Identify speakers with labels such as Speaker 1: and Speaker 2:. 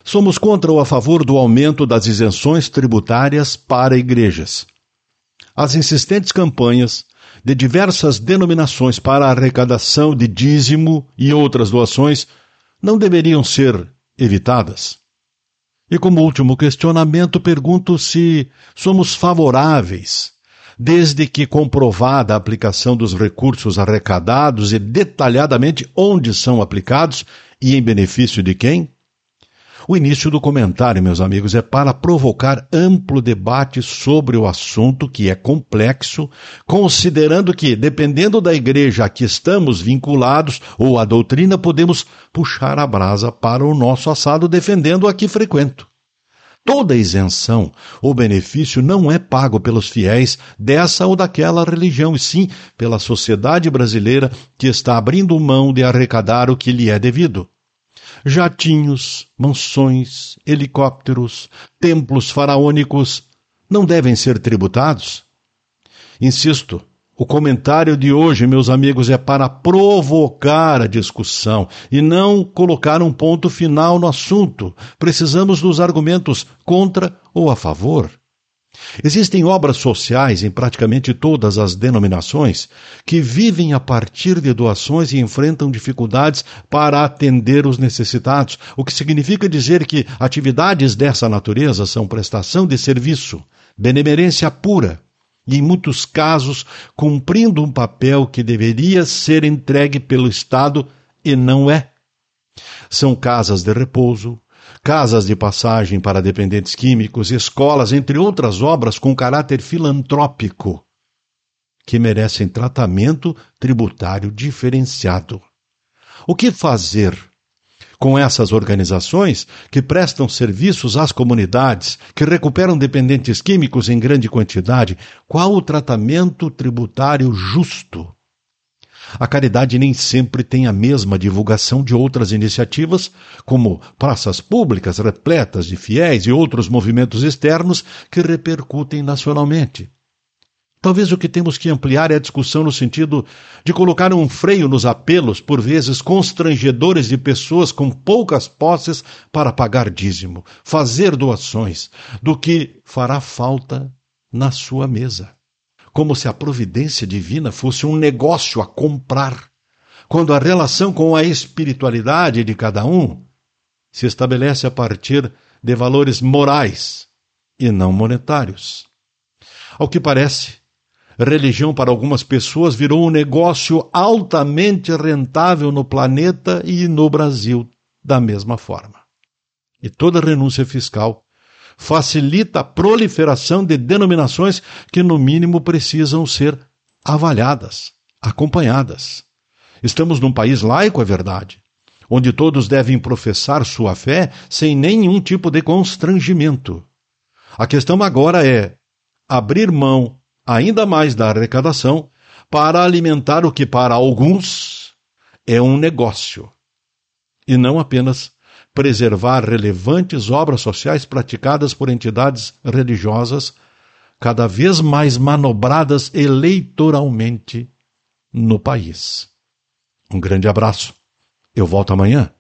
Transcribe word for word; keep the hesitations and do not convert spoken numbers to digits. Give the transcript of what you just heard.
Speaker 1: Somos contra ou a favor do aumento das isenções tributárias para igrejas. As insistentes campanhas de diversas denominações para a arrecadação de dízimo e outras doações não deveriam ser evitadas. E como último questionamento, pergunto se somos favoráveis, desde que comprovada a aplicação dos recursos arrecadados e detalhadamente onde são aplicados e em benefício de quem? O início do comentário, meus amigos, é para provocar amplo debate sobre o assunto, que é complexo, considerando que, dependendo da igreja a que estamos vinculados ou a doutrina, podemos puxar a brasa para o nosso assado defendendo a que frequento. Toda isenção ou benefício não é pago pelos fiéis dessa ou daquela religião, e sim pela sociedade brasileira que está abrindo mão de arrecadar o que lhe é devido. Jatinhos, mansões, helicópteros, templos faraônicos não devem ser tributados? Insisto, o comentário de hoje, meus amigos, é para provocar a discussão e não colocar um ponto final no assunto. Precisamos dos argumentos contra ou a favor. Existem obras sociais em praticamente todas as denominações que vivem a partir de doações e enfrentam dificuldades para atender os necessitados, o que significa dizer que atividades dessa natureza são prestação de serviço, benemerência pura, e em muitos casos cumprindo um papel que deveria ser entregue pelo Estado e não é. São casas de repouso, casas de passagem para dependentes químicos, escolas, entre outras obras com caráter filantrópico, que merecem tratamento tributário diferenciado. O que fazer com essas organizações que prestam serviços às comunidades, que recuperam dependentes químicos em grande quantidade? Qual o tratamento tributário justo? A caridade nem sempre tem a mesma divulgação de outras iniciativas, como praças públicas repletas de fiéis e outros movimentos externos que repercutem nacionalmente. Talvez o que temos que ampliar é a discussão no sentido de colocar um freio nos apelos, por vezes constrangedores, de pessoas com poucas posses para pagar dízimo, fazer doações, do que fará falta na sua mesa. Como se a providência divina fosse um negócio a comprar, quando a relação com a espiritualidade de cada um se estabelece a partir de valores morais e não monetários. Ao que parece, religião para algumas pessoas virou um negócio altamente rentável no planeta e no Brasil da mesma forma. E toda renúncia fiscal facilita a proliferação de denominações que, no mínimo, precisam ser avaliadas, acompanhadas. Estamos num país laico, é verdade, onde todos devem professar sua fé sem nenhum tipo de constrangimento. A questão agora é abrir mão ainda mais da arrecadação para alimentar o que para alguns é um negócio, e não apenas preservar relevantes obras sociais praticadas por entidades religiosas cada vez mais manobradas eleitoralmente no país. Um grande abraço. Eu volto amanhã.